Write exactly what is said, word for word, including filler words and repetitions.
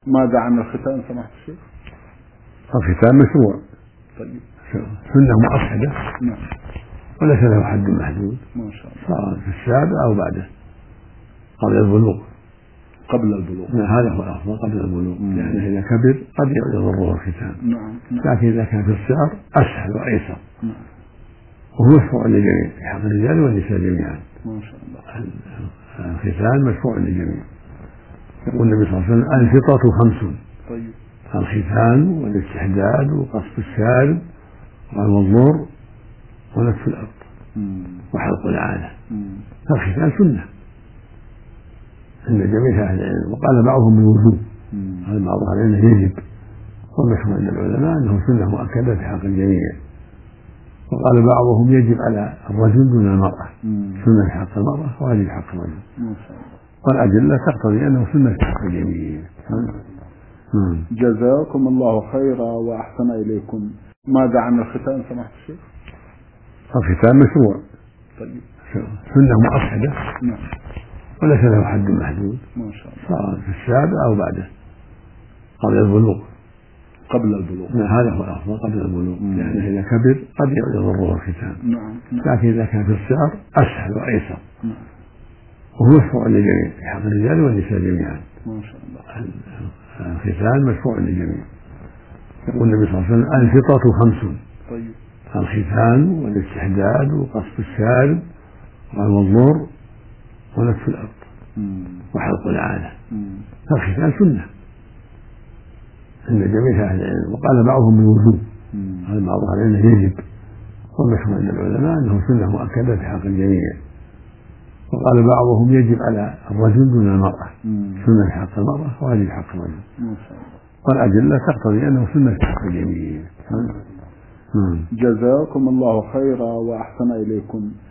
ماذا عن الختان سماحة الشيخ؟ الختان مشروع. طيب. سنة مؤكدة. نعم. وليس له حد محدود. ما شاء الله. صار في السابع أو بعده قبل البلوغ. قبل البلوغ. هذا هو الأفضل قبل البلوغ، لأنه إذا كبر قد يضره الختان. نعم. لكن إذا كان في الصغر أسهل وأيسر. نعم. وهو مشروع للجميع في حق الرجال والنساء جميعا. ما شاء الله. الختان مشروع للجميع. يقول النبي صلى الله عليه وسلم: الفطرة خمس. طيب. الختان والاستحداد وقصف الشارب والوضوء ونتف الأرض وحلق العانة. فالختان سنة عند جميع أهل العلم، وقال بعضهم بالوجوب، قال بعض أهل العلم يجب، والمشهور عند العلماء أنه سنة مؤكدة في حق الجميع. وقال بعضهم يجب على الرجل دون المرأة، سنة في حق المرأة واجب في حق الرجل. والأدلة تقتضي أنه سنة في حق الجميع. جزاكم الله خيرا وأحسن إليكم. ماذا عن الختان سماحة الشيخ؟ الختان مشروع. طيب. سنة مؤكدة. نعم. وليس له حد محدود. ما شاء الله. صار في السابع أو بعده قبل البلوغ. قبل البلوغ. هذا هو الأفضل قبل البلوغ، لأنه إذا كبر قد يضره الختان. نعم. لكن إذا كان في الصغر أسهل وأيسر. نعم. وهو مشروع للجميع في حق الرجال والنساء جميعا. ما شاء الله. الختان مشروع للجميع. يقول النبي صلى الله عليه وسلم: الفطرة خمس. طيب. الختان والاستحداد وقصف الشارب والوضوء ونتف الأرض وحلق العانة. فالختان سنة عند جميع أهل العلم، وقال بعضهم بالوجوب، قال بعض أهل العلم يجب، والمشهور عند العلماء أنه سنة مؤكدة في حق الجميع. وقال بعضهم يجب على الرجل دون المرأة، سنة في حق المرأة واجب في حق الرجل. والأدلة تقتضي أنه سنة في حق الجميع. جزاكم الله خيرا وأحسن إليكم.